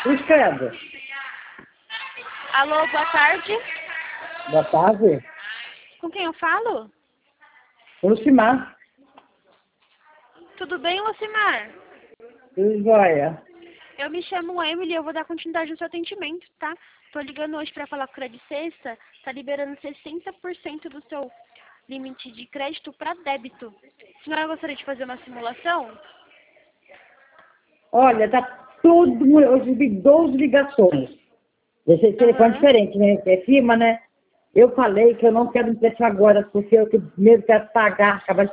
Os credo. Alô, boa tarde. Boa tarde. Com quem eu falo? Lucimar. Tudo bem, Lucimar? Tudo jóia. Eu me chamo Emily e eu vou dar continuidade no seu atendimento, tá? Tô ligando hoje pra falar com o Crédito Sexta, tá liberando 60% do seu limite de crédito para débito. A senhora gostaria de fazer uma simulação? Olha, tá todo mundo. Eu recebi 12 ligações. Esse telefone diferente, né? É firma, né? Eu falei que eu não quero me prestar agora, porque eu primeiro quero pagar, acabar de